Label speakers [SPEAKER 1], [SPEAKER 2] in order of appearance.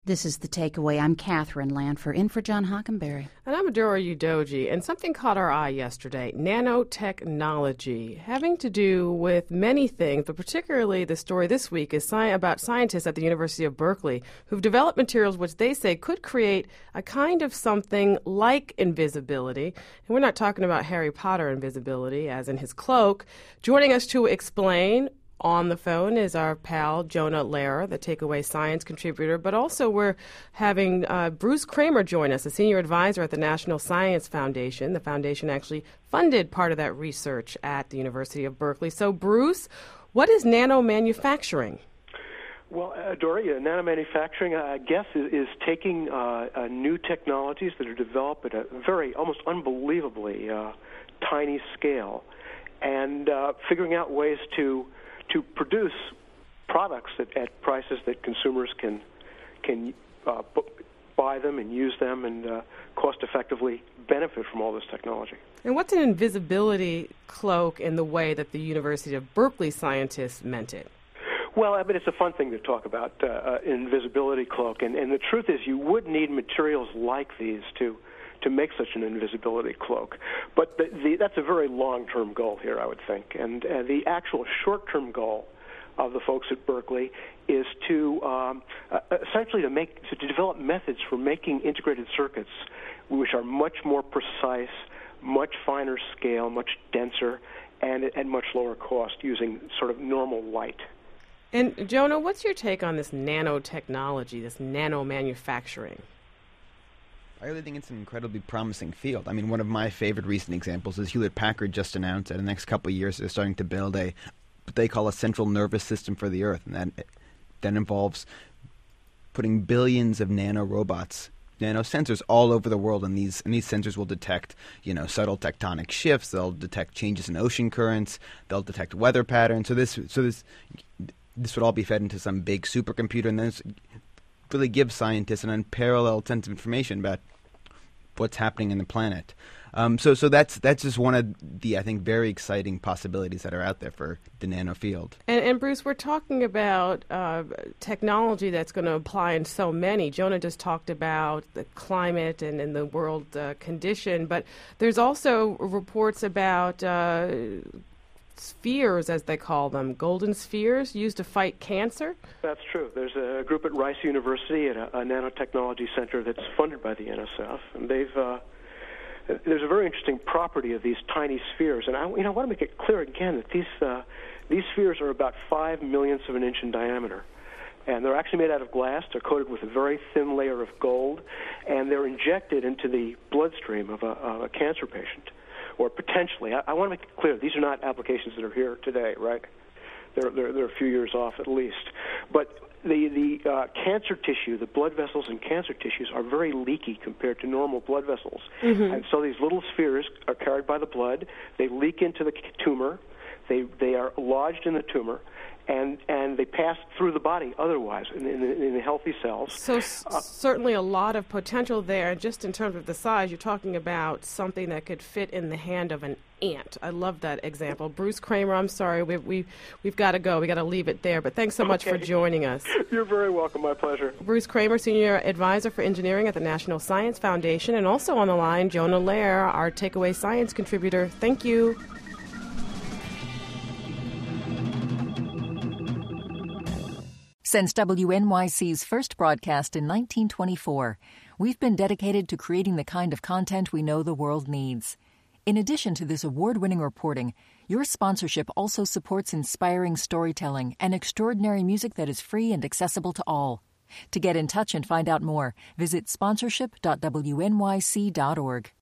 [SPEAKER 1] This is The Takeaway. I'm Catherine Lanford, in for John Hockenberry.
[SPEAKER 2] And I'm Adora Udoji, and something caught our eye yesterday, nanotechnology, having to do with many things, but particularly the story this week is about scientists at the University of Berkeley who've developed materials which they say could create a kind of something like invisibility. And we're not talking about Harry Potter invisibility, as in his cloak. Joining us to explain on the phone is our pal, Jonah Lehrer, the Takeaway Science contributor, but also we're having Bruce Kramer join us, a senior advisor at the National Science Foundation. The foundation actually funded part of that research at the University of Berkeley. So, Bruce, what is nanomanufacturing?
[SPEAKER 3] Well, Doria, nanomanufacturing, I guess, is taking new technologies that are developed at a very, almost unbelievably tiny scale and figuring out ways to produce products at prices that consumers can buy them and use them and cost-effectively benefit from all this technology.
[SPEAKER 2] And what's an invisibility cloak in the way that the University of Berkeley scientists meant it?
[SPEAKER 3] Well, I mean, it's a fun thing to talk about, invisibility cloak. And the truth is you would need materials like these to make such an invisibility cloak. But that's a very long-term goal here, I would think. And the actual short-term goal of the folks at Berkeley is to essentially to develop methods for making integrated circuits which are much more precise, much finer scale, much denser, and at much lower cost using sort of normal light.
[SPEAKER 2] And, Jonah, what's your take on this nanotechnology, this nanomanufacturing?
[SPEAKER 4] I really think it's an incredibly promising field. I mean, one of my favorite recent examples is Hewlett-Packard just announced that in the next couple of years they're starting to build what they call a central nervous system for the Earth, and that involves putting billions of nanorobots, nanosensors all over the world, and these sensors will detect, subtle tectonic shifts. They'll detect changes in ocean currents. They'll detect weather patterns. So this would all be fed into some big supercomputer, and then really give scientists an unparalleled sense of information about what's happening in the planet. So that's just one of the, I think, very exciting possibilities that are out there for the nano field.
[SPEAKER 2] And Bruce, we're talking about technology that's going to apply in so many. Jonah just talked about the climate and the world condition, but there's also reports about spheres, as they call them, golden spheres used to fight cancer?
[SPEAKER 3] That's true. There's a group at Rice University at a nanotechnology center that's funded by the NSF, and there's a very interesting property of these tiny spheres. And I want to make it clear again that these spheres are about 5 millionths of an inch in diameter. And they're actually made out of glass. They're coated with a very thin layer of gold, and they're injected into the bloodstream of a cancer patient. Or potentially, I want to make it clear, these are not applications that are here today, right? They're a few years off at least. But the cancer tissue, the blood vessels in cancer tissues are very leaky compared to normal blood vessels. Mm-hmm. And so these little spheres are carried by the blood. They leak into the tumor. They are lodged in the tumor. And they pass through the body otherwise in the healthy cells.
[SPEAKER 2] So certainly a lot of potential there. Just in terms of the size, you're talking about something that could fit in the hand of an ant. I love that example. Bruce Kramer, I'm sorry, we've got to go. We've got to leave it there. But thanks so much for joining us.
[SPEAKER 3] You're very welcome. My pleasure.
[SPEAKER 2] Bruce Kramer, Senior Advisor for Engineering at the National Science Foundation. And also on the line, Jonah Lehrer, our Takeaway Science contributor. Thank you.
[SPEAKER 5] Since WNYC's first broadcast in 1924, we've been dedicated to creating the kind of content we know the world needs. In addition to this award-winning reporting, your sponsorship also supports inspiring storytelling and extraordinary music that is free and accessible to all. To get in touch and find out more, visit sponsorship.wnyc.org.